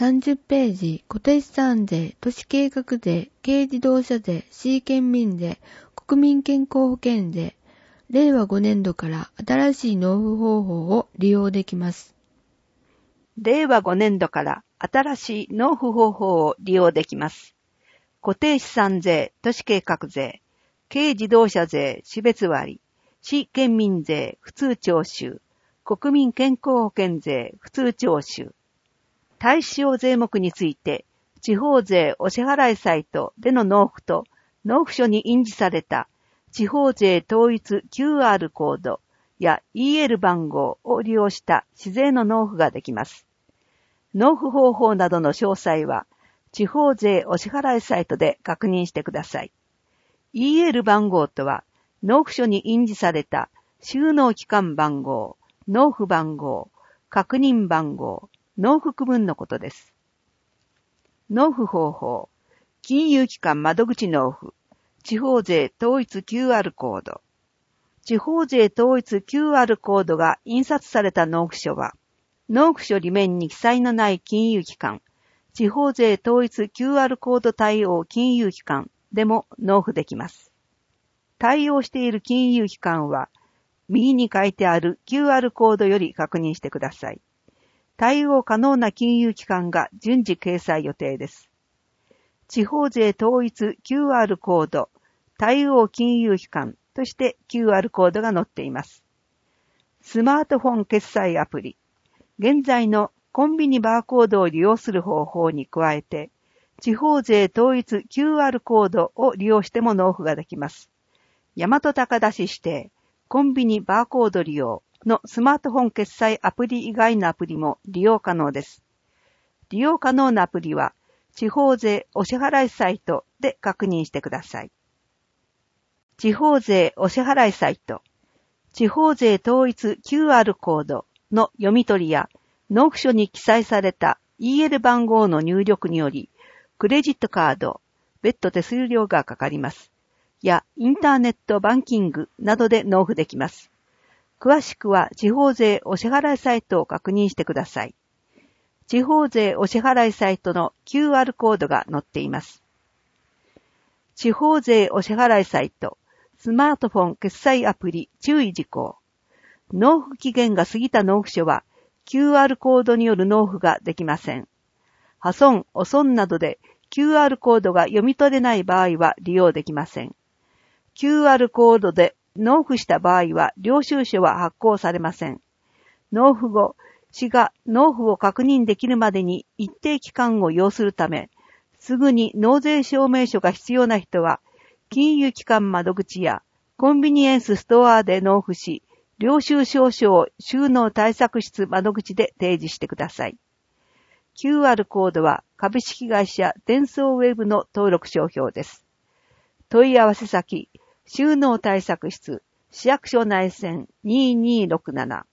30ページ、固定資産税、都市計画税、軽自動車税、市県民税、国民健康保険税、令和5年度から新しい納付方法を利用できます。 令和5年度から新しい納付方法を利用できます。固定資産税、都市計画税、軽自動車税、種別割、市県民税、普通徴収、国民健康保険税、普通徴収。対象税目について、地方税お支払いサイトでの納付と、納付書に印字された地方税統一 QR コードや EL 番号を利用した市税の納付ができます。納付方法などの詳細は、地方税お支払いサイトで確認してください。EL 番号とは、納付書に印字された収納期間番号、納付番号、確認番号、納付区分のことです。納付方法、金融機関窓口納付、地方税統一 QR コード。地方税統一 QR コードが印刷された納付書は、納付書裏面に記載のない金融機関、地方税統一 QR コード対応金融機関でも納付できます。対応している金融機関は、右に書いてある QR コードより確認してください。対応可能な金融機関が順次掲載予定です。地方税統一 QR コード対応金融機関として QR コードが載っています。スマートフォン決済アプリ。現在のコンビニバーコードを利用する方法に加えて、地方税統一 QR コードを利用しても納付ができます。大和高田市指定、コンビニバーコード利用のスマートフォン決済アプリ以外のアプリも利用可能です。利用可能なアプリは、地方税お支払いサイトで確認してください。地方税お支払いサイト、地方税統一 QR コードの読み取りや、納付書に記載された EL 番号の入力により、クレジットカード、別途手数料がかかります。や、インターネットバンキングなどで納付できます。詳しくは地方税お支払いサイトを確認してください。地方税お支払いサイトの QR コードが載っています。地方税お支払いサイト、スマートフォン決済アプリ注意事項。納付期限が過ぎた納付書は QR コードによる納付ができません。破損、汚損などで QR コードが読み取れない場合は利用できません。QR コードで納付した場合は領収書は発行されません。納付後、市が納付を確認できるまでに一定期間を要するため、すぐに納税証明書が必要な人は、金融機関窓口やコンビニエンスストアで納付し、領収証書を収納対策室窓口で提示してください。QR コードは株式会社デンソーウェブの登録商標です。問い合わせ先、収納対策室、市役所内線2267